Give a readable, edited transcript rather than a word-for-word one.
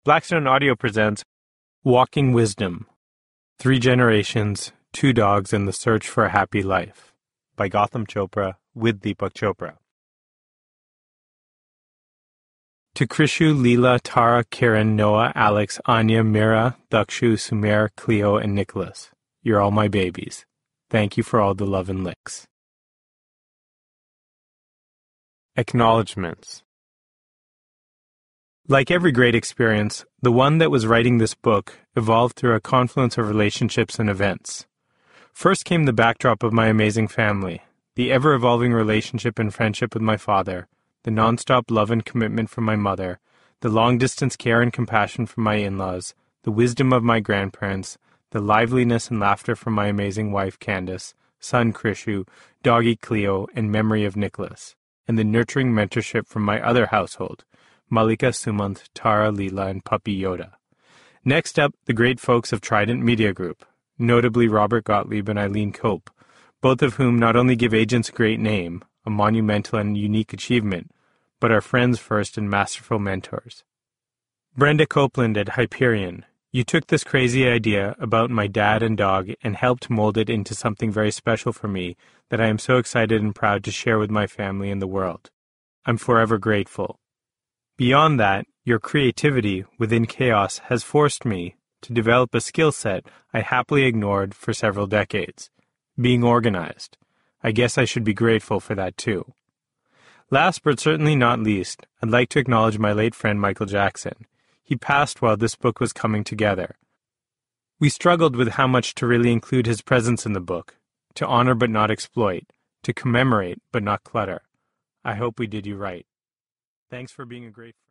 Blackstone Audio presents Walking Wisdom, 3 Generations, 2 Dogs and the Search for a Happy Life by Gautam Chopra with Deepak Chopra. To Krishu, Leela, Tara, Kiran, Noah, Alex, Anya, Mira, Dakshu, Sumer, Cleo, and Nicholas, you're all my babies. Thank you for all the love and licks. Acknowledgements. Like every great experience, the one that was writing this book evolved through a confluence of relationships and events. First came the backdrop of my amazing family, the ever-evolving relationship and friendship with my father, the non-stop love and commitment from my mother, the long-distance care and compassion from my in-laws, the wisdom of my grandparents, the liveliness and laughter from my amazing wife Candace, son Krishu, doggy Cleo, and memory of Nicholas, and the nurturing mentorship from my other household, Malika, Sumant, Tara, Leela, and puppy Yoda. Next up, the great folks of Trident Media Group, notably Robert Gottlieb and Eileen Cope, both of whom not only give Agents a great name, a monumental and unique achievement, but are friends first and masterful mentors. Brenda Copeland at Hyperion, you took this crazy idea about my dad and dog and helped mold it into something very special for me that I am so excited and proud to share with my family and the world. I'm forever grateful. Beyond that, your creativity within chaos has forced me to develop a skill set I happily ignored for several decades, being organized. I guess I should be grateful for that too. Last but certainly not least, I'd like to acknowledge my late friend Michael Jackson. He passed while this book was coming together. We struggled with how much to really include his presence in the book, to honor but not exploit, to commemorate but not clutter. I hope we did you right. Thanks for being a great friend.